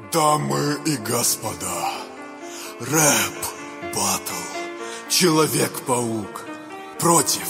Дамы и господа, рэп баттл. Человек-паук против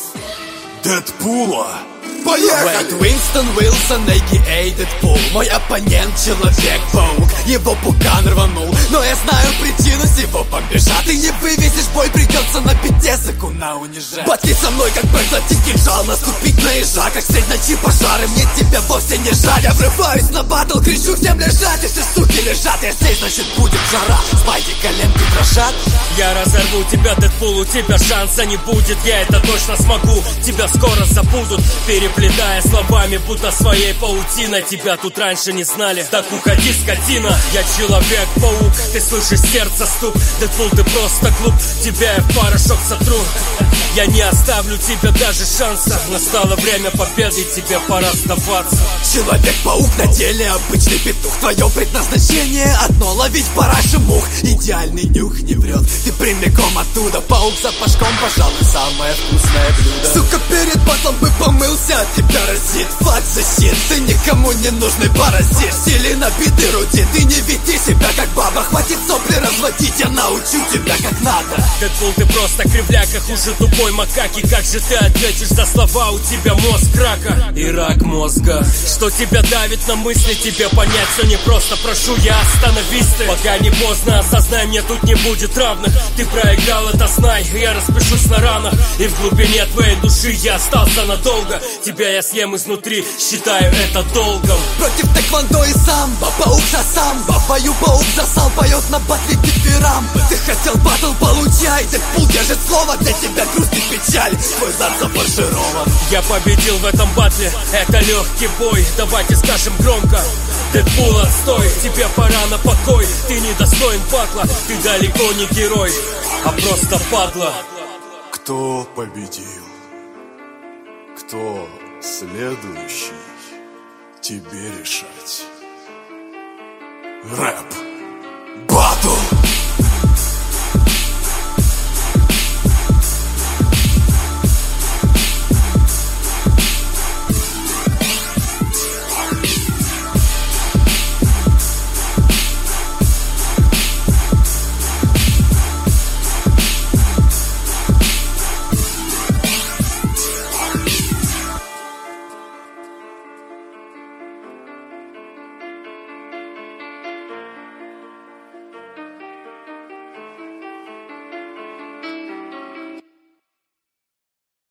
Дэдпула. Поехали! Уинстон Уилсон, а.к.а. Дэдпул. Мой оппонент — Человек-паук. Его пукан рванул, но я знаю причину сего бомбежа. Ты не вывезешь бой, придется на пятесыку на унижать. Батки со мной, как проглотить кинжал, наступить на ежа, как средь ночи пожары. Мне тебя вовсе не жаль. Я врываюсь на баттл, кричу всем лежать. Если суки лежат, я здесь, значит будет жара. Спайки коленки дрожат. Я разорву тебя, Дэдпул, у тебя шанса не будет. Я это точно смогу, тебя скоро забудут, переплетая словами, будто своей паутиной. Тебя тут раньше не знали, так уходи, скотина. Я Человек-паук, ты слышишь сердце стук. Дэдпул, ты просто глуп, тебя я в порошок сотру. Я не оставлю тебе даже шанса. Настало время победы, тебе пора сдаваться. Человек-паук на деле обычный петух. Твое предназначение одно — ловить параши мух. Идеальный нюх не врет, ты прямиком оттуда. Паук запашком, пожалуй, самое вкусное блюдо. Сука, перед батлом бы помылся, от тебя разит флаг защит. Ты никому не нужный паразит, силе набитый рудит. Ты не веди себя как баба, хватит сопли разводить, я научу тебя как надо. Дэдпул, ты просто кривляка, хуже тупой макаки. Как же ты ответишь за слова, у тебя мозг рака и рак мозга. Что тебя давит на мысли, тебе понять все непросто. Прошу, я остановись ты, пока не поздно. Осознай, мне тут не будет равных. Ты проиграл, это знай, я распишусь на ранах. И в глубине твоей души я остался надолго. Тебя я съем изнутри, считаю это долгом. Против тэквондо и самбо, паук за самбо. В бою паук засал, поет на батле дифирамбы. Ты хотел баттл, получай. Дэдпул держит слово, для тебя грусть и печаль. Твой зад зафарширован. Я победил в этом батле, это легкий бой. Давайте скажем громко: Дэдпул, отстой, тебе пора на покой. Ты не достоин батла, ты далеко не герой, а просто падла. Кто победил? Кто следующий? Тебе решать. Рэп баттл.